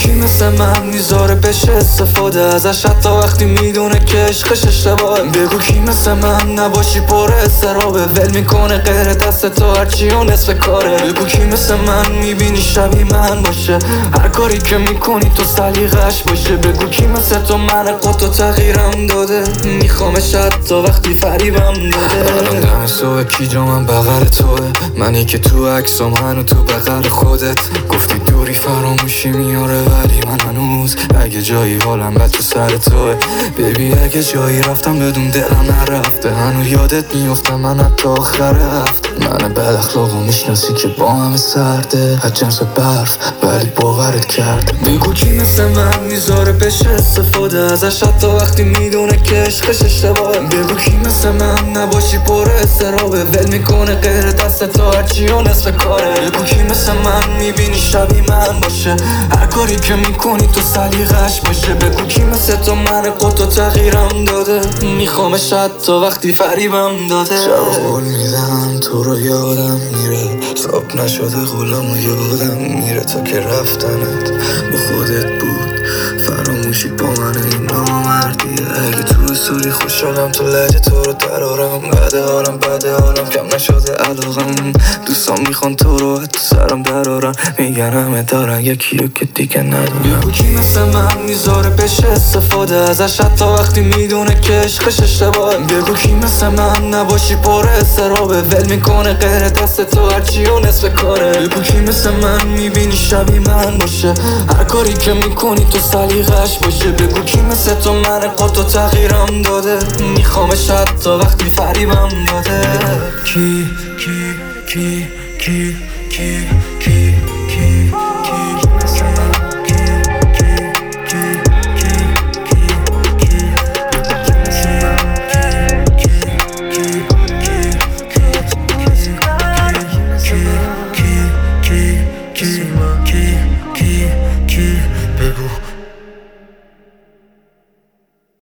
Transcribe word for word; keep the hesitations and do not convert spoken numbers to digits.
کی مثل من میذاره بشه استفاده ازش حتی وقتی میدونه که عشقش اشتباهه. بگو کی مثل من نباشی پر استرابه، ول میکنه غیر دست تو هرچی و نصف کاره. بگو کی مثل من میبینی شبیه من باشه، هر کاری که میکنی تو سلیقش باشه. بگو کی مثل تو من قطع تغییرم داده، میخوامش حتی وقتی فریبم داده. الان دم صبح کی جا من بغل توه، منی که تو عکسام هنو تو بغل خودت. گفتی دوری فراموشی میاره ولی من هنوز اگه جایی حالم بد تو سر توه. بیبی اگه جایی رفتم بدون دلم نرفته، هنو یادت میفته من حتی آخر هفته. من بد اخلاقو میشناسی که با همه سرده، از جنس برف ولی باورت کرده. بگو کی مثل من میذاره بشه استفاده ازش حتی وقتی میدونه که عشقش اشتباهه. بگو کی مثل من نباشی پر استرابه، ول میکنه غیر دست تو هرچی و نصف کاره. بگو کی مثل من میبینی شبیه من باشه، هر کاری که میکنی تو سلیقش باشه. بگو کی مثل تو من قطع تغییرم داده، میخوامش حتی وقتی فریبم داده. شب قول میدم تو رو یادم میره، صاحب نشده غلام و یادم میره. تا که رفتنت با خودت بود فراموشی با من این نامردیه. اگه تو سوری خوش شدم تو لحجه تو رو درارم، بده حالم بده حالم کم نشده علاقم. دوستان میخوان تو رو تو سرم درارم، میگن همه دارن یکی رو که دیگه ندارم. بگو کی مثل من میذاره بشه استفاده ازش حتی وقتی میدونه که عشقش اشتباهه. بگو کی مثل من نباشی پر استرابه، ول میکنه غیر دست تو هرچی و نصف کاره. بگو کی مثل من میبینی شبیه من باشه، هر کاری که میکنی تو سلیقش باشه. بگو کی مثل تو من قطع تغییرم داده، میخوامش حتی وقتی فریبم داده. کی کی کی کی کی کی کی کی مثل من، کی کی کی کی کی کی مثل من، کی کی کی کی کی کی کی کی کی